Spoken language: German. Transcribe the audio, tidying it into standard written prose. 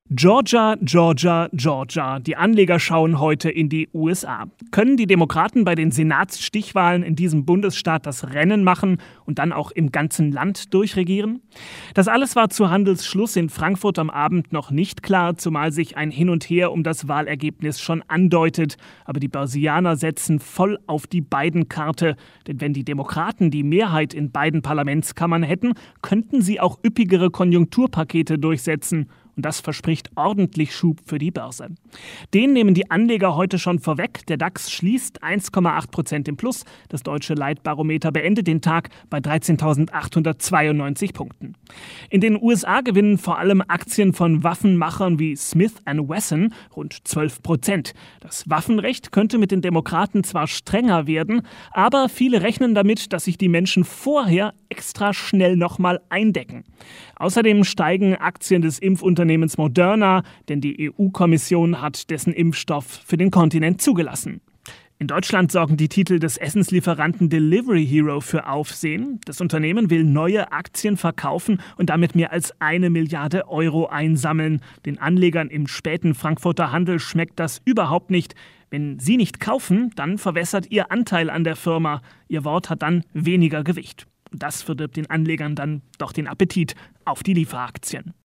Georgia, Georgia, Georgia. Die Anleger schauen heute in die USA. Können die Demokraten bei den Senatsstichwahlen in diesem Bundesstaat das Rennen machen und dann auch im ganzen Land durchregieren? Das alles war zu Handelsschluss in Frankfurt am Abend noch nicht klar, zumal sich ein Hin und Her um das Wahlergebnis schon andeutet. Aber die Börsianer setzen voll auf die Biden-Karte. Denn wenn die Demokraten die Mehrheit in beiden Parlamentskammern hätten, könnten sie auch üppigere Konjunkturpakete durchsetzen. Und das verspricht ordentlich Schub für die Börse. Den nehmen die Anleger heute schon vorweg. Der DAX schließt 1,8% im Plus. Das deutsche Leitbarometer beendet den Tag bei 13.892 Punkten. In den USA gewinnen vor allem Aktien von Waffenmachern wie Smith & Wesson rund 12%. Das Waffenrecht könnte mit den Demokraten zwar strenger werden, aber viele rechnen damit, dass sich die Menschen vorher extra schnell nochmal eindecken. Außerdem steigen Aktien des Impfunternehmens Moderna, denn die EU-Kommission hat dessen Impfstoff für den Kontinent zugelassen. In Deutschland sorgen die Titel des Essenslieferanten Delivery Hero für Aufsehen. Das Unternehmen will neue Aktien verkaufen und damit mehr als 1 Milliarde Euro einsammeln. Den Anlegern im späten Frankfurter Handel schmeckt das überhaupt nicht. Wenn sie nicht kaufen, dann verwässert ihr Anteil an der Firma. Ihr Wort hat dann weniger Gewicht. Das verdirbt den Anlegern dann doch den Appetit auf die Lieferaktien.